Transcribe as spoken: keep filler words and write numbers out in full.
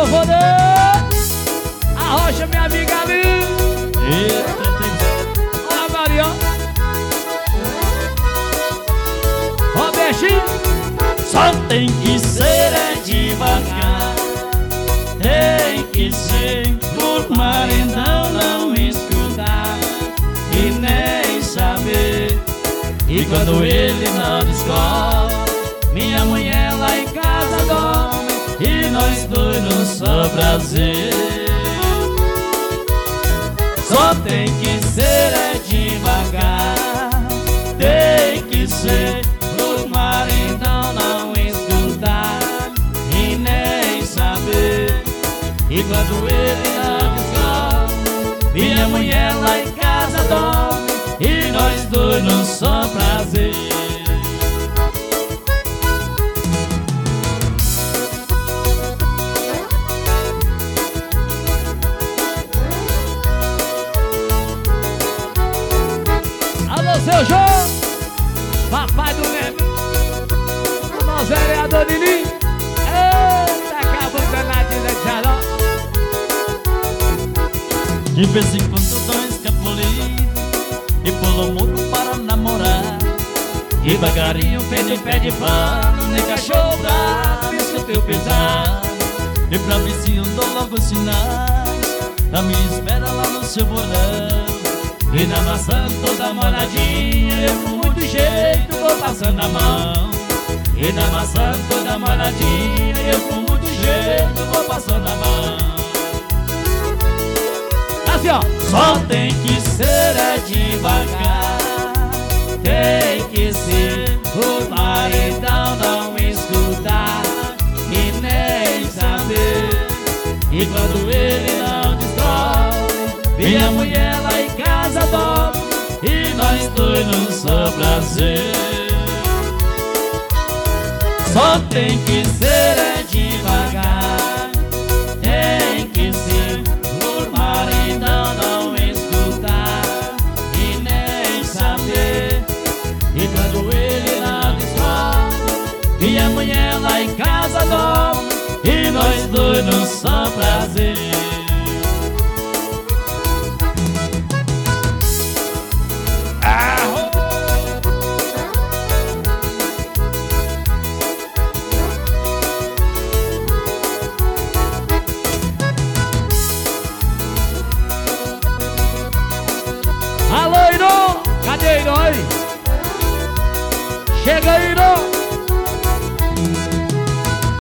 Alô, Rodê! A Rocha, minha amiga ali. Eita, tem... Olha a Maria. Robertinho. Só tem que ser é devagar, tem que ser por mar, então não escutar e nem saber. E quando ele não descobre, minha mulher lá em casa dorme e nós dois no só prazer. Só tem que ser é devagar, tem que ser por mar, então não escutar e nem saber. E quando ele não descobre, minha mulher lá em casa dorme e nós dois no só prazer. Alô, seu João, papai do Neme, nosso vereador Lili. Eita, acabou danadinho da Tcharó. De vez em quando dou escapulido e pulo o mundo para namorar. Devagarinho, pé de pé de pano, nem cachorro bravo, escutei o pesar. E pra vizinho dou logo sinais da minha espera lá no seu bolão. E na maçã toda molhadinha, eu com muito jeito vou passando a mão. E na maçã toda molhadinha, eu com muito jeito vou passando a mão. Assim, ó. Só tem que ser é devagar, tem que ser por mar, então não escutar e nem saber. E quando ele não destrói, minha mulher lá em casa dorme e nós dois no só prazer. Só tem que ser é devagar, tem que ser por mar, então não escutar e nem saber. E quando ele não destrói, minha mulher lá em casa dorme e nós dois no só prazer. Alô, Irô! Cadê Irô aí? Chega, Irô!